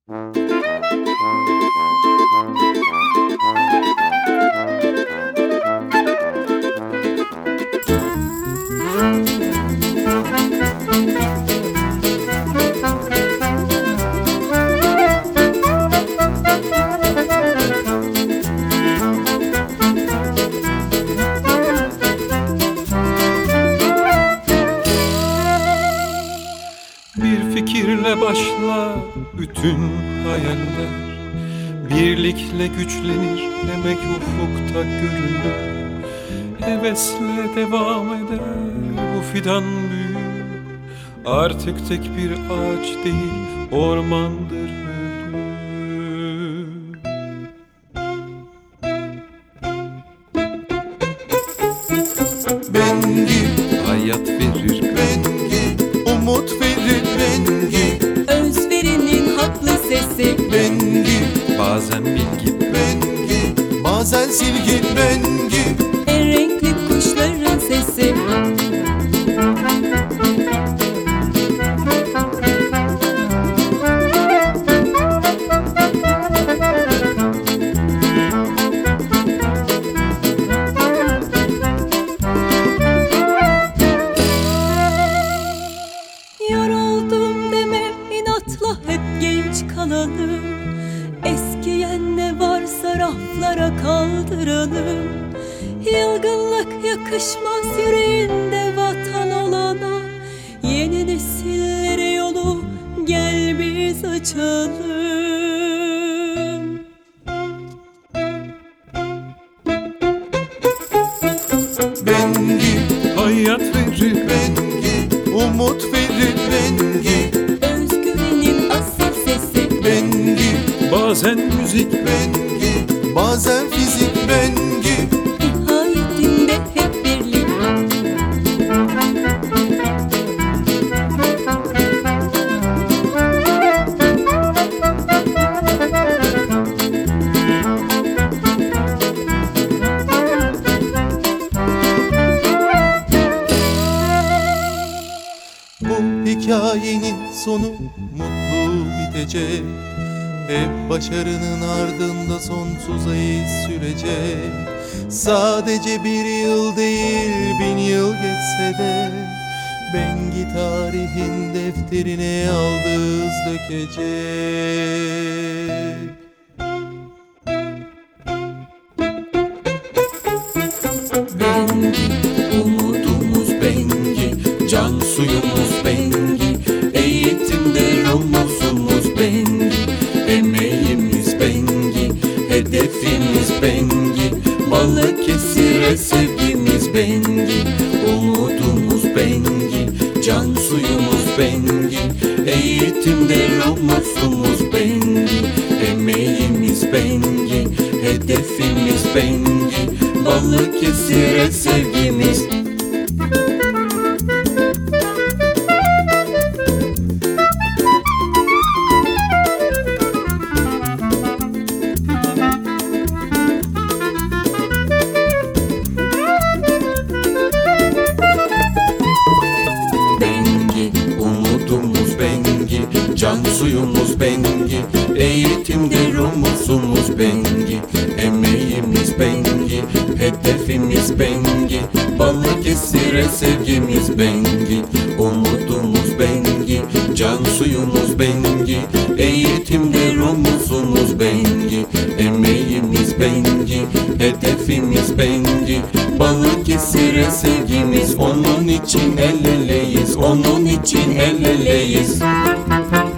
Bir fikirle başla bütün hayaller, birlikle güçlenir, emek ufukta görünür. Hevesle devam eder bu fidan büyür, artık tek bir ağaç değil ormandır ölür. Bengi Hayat verir, Bengi umut verir Bengi Özverinin haklı sesi. Bengi bazen bilgi, Bengi bazen silgi Bengi En renkli kuşların sesi. Yoruldum deme inatla hep genç kalalım. Eskiyen ne varsa raflara kaldıralım. Yılgınlık yakışmaz yüreğinde vatan olana. Yeni nesillere yolu gel biz açalım. Bengi hayat verir, Bengi umut verir Bengi Özgüvenin asil sesi. Bengi bazen müzik, Bengi bazen fizik Bengi Nihayetinde hep birlik. Bu hikayenin sonu mutlu bitecek. Hep başarının ardında sonsuza iz sürecek. Sadece bir yıl değil 1000 yıl geçse de Bengi tarihin defterine yaldız dökecek. Bengi, umudumuz Bengi, can suyumuz Bengi, eğitimde omuzumuz Bengi, emeğimiz Bengi, hedefimiz Bengi, Balıkesir'e sevgimiz Bengi, umudumuz Bengi, can suyumuz Bengi, eğitimde omuzumuz Bengi, emeğimiz Bengi, hedefimiz Bengi, Balıkesir'e sevgimiz. Bengi, umudumuz Bengi, can suyumuz Bengi, eğitimde omuzumuz Bengi, emeğimiz Bengi, hedefimiz Bengi, Balıkesir'e sevgimiz Bengi, umudumuz Bengi, can suyumuz Bengi, eğitimde omuzumuz Bengi, emeğimiz Bengi, hedefimiz Bengi, Balıkesir'e sevgimiz. Onun için el eleyiz, onun için el eleyiz.